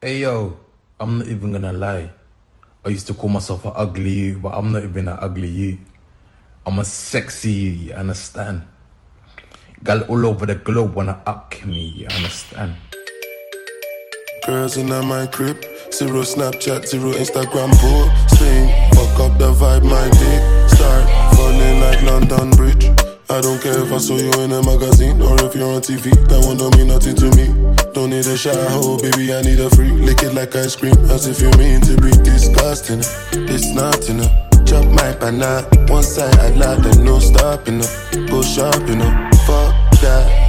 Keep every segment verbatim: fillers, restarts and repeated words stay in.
Hey yo, I'm not even gonna lie. I used to call myself an ugly you, but I'm not even an ugly you. I'm a sexy you, you understand? Gal all over the globe wanna up me, you understand? Girls in my crib, zero Snapchat, zero Instagram posting. Fuck up the vibe, my dick start falling like London Bridge. I don't care if I saw you in a magazine or if you're on T V, that one don't mean nothing to me. Don't need a shower, baby, I need a free. Lick it like ice cream, as if you mean to be disgusting. It's not enough. Chop my banana, one side I loud and no stopping up. Go shopping up, fuck that.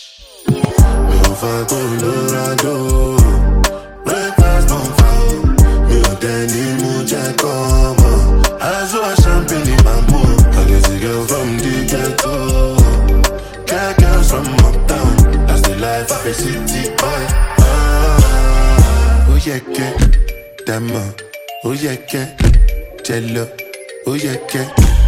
Me off a Colorado. Breakfast don't fall. Me o Danny Muja come on. I saw a champagne in my mood. I get a girl from the ghetto. Got girls from uptown. That's the life of a city boy. Ah, oh yeah, yeah. Dama, oh yeah, yeah. Jello, oh yeah, yeah.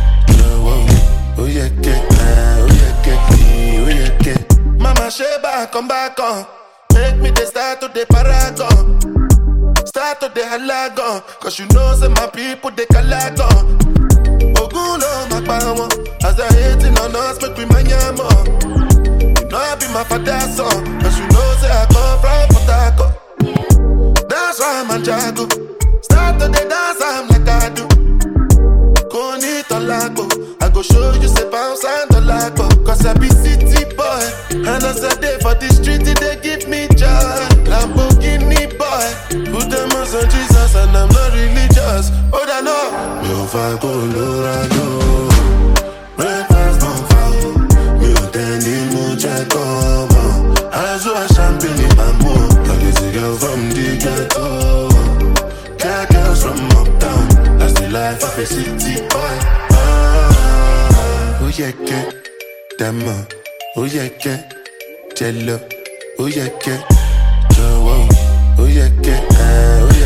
Oh yeah, yeah. Oh yeah, yeah. Oh yeah, yeah. Mama Sheba, come back on. Make me the start to the paragon. Start to the halagon. Cause you know say my people they calagon. Ogulo makbawo. As I hating on us, make we manyamo. You know I be my father's son. Cause you know say I come from Potako. That's why I'm a jago. Start to the dance, I'm like I do. Go need to lago. I go show you say bounce and the lago. Cause I be city boy. And as I day for the street, they give me joy. Lamborghini boy. Put them on Jesus and I'm not religious. Oh, I know. Me off a Colorado. Breakfast don't fall. Me o Danny Muja come on. I saw a champagne in my mood. I get a girl from the ghetto. Got girls from uptown. That's the life of a city boy. Ah, oh yeah, yeah. Dama, oh yeah, yeah. Jello, oh yeah, yeah. Oh, oh yeah, yeah. Oh yeah.